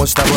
مجتبی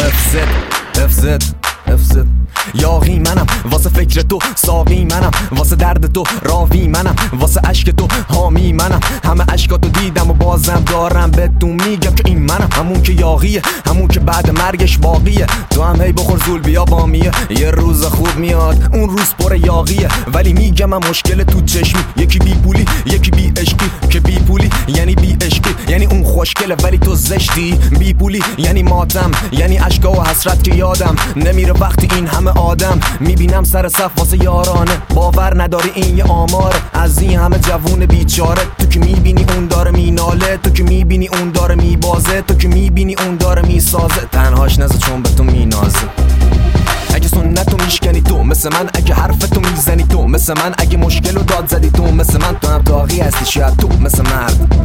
FZ یاغی منم واسه فکر تو، ساقی منم واسه درد تو، راوی منم واسه عشق تو، حامی منم. همه عشقاتو دیدم و بازم دارم بهتون میگم که این منم، همون که یاغیه، همون که بعد مرگش باقیه. تو هم هی بخور زول بیا بامیه، یه روز خوب میاد اون روز پر یاغیه. ولی میگم من مشکل تو چشمی، یکی بی پولی یکی بی عشقی. که بی پولی یعنی بی عشقی، یعنی اون خوشگله ولی تو زشتی. بی پولی یعنی ماتم، یعنی عشقا و حسرت که یادم نمیره وقتی این همه آدم میبینم سر صف واسه یارانه. باور نداری این یه آماره از این همه جوون بیچاره. تو که میبینی اون داره میناله، تو که میبینی اون داره میبازه، تو که میبینی اون داره میسازه. تنهاش نزه چون به تو مینازه. اگه سنتو میشکنی تو مثل من، اگه حرفتو میزنی تو مثل من، اگه مشکلو داد زدی تو مثل من، تو هم داغی هستی شاید تو مثل مرد.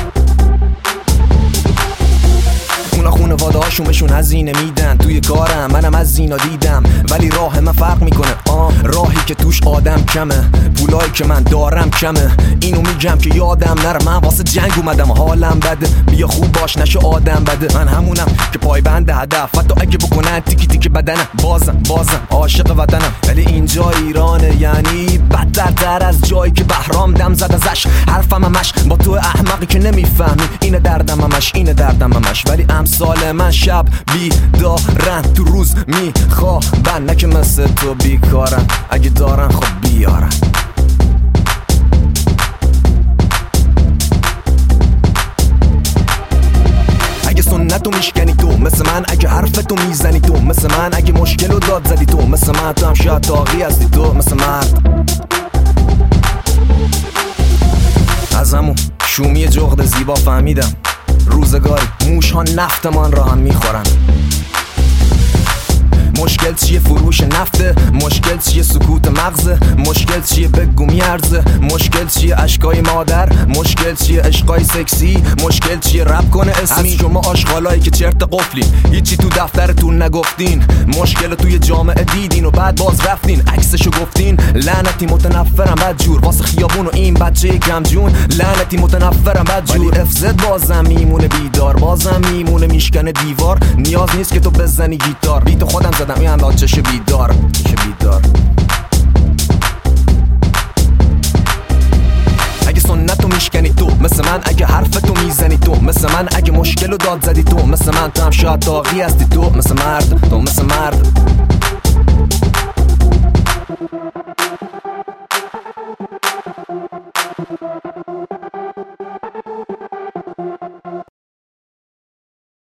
اونا خونواده هاشون بهشون هزینه میدن توی کارم، منم از اینا دیدم. ولی راه من فرق میکنه، راهی که توش آدم کمه، پولایی که من دارم کمه. اینو میگم که یادم نره من واسه جنگ اومدم، حالم بده. بیا خوب باش نشه آدم بده. من همونم که پایبند هدف، حتی اگه بکنن تیکی تیکی بدنم، بازم عاشق وطنم. ولی اینجا ایرانه، یعنی بدتر از جایی که بهرام دم زد ازش. حرفم همش با تو احمقی که نمیفهمی، اینه دردم همش. ولی امثال من شب بیدارن، تو روز میخوابن، نه که مثل تو بیکارن. اگه دارن خب بیارن. اگه سنتو میشکنی تو مثل من، اگه حرفتو میزنی تو مثل من، اگه مشکلو داد زدی تو مثل من، تو هم شاید داغی هستی تو مثل مرد. از همون شومی جغد زیبا فهمیدم روزگاری موش ها نفتمان را هم میخورن. مشکل چیه فروش نفته، مشکل چیه سکوت مغزه، مشکل چیه بگو میارزه، مشکل چیه عشقای مادر، مشکل چیه عشقای سکسی، مشکل چیه رپ کنه اسمی. از شما آشغالایی که چرت قفلین، هیچی تو دفترتون نگفتین، مشکل توی جامعه دیدین و بعد باز رفتین عکسشو گفتین. لعنتی متنفرم بدجور واسه خیابون و این بچه کم جون، لعنتی متنفرم بدجور. ولی FZ بازم میمونه بیدار، بازم میمونه میشکنه دیوار. نیاز نیست که تو بزنی گیتار، بیت خودم زدم این هم چشه بیدار. اگه سنتو میشکنی تو مثل من، اگه حرفتو میزنی تو مثل من، اگه مشکلو داد زدی تو مثل من، تو هم شاید داغی هستی تو مثل مرد.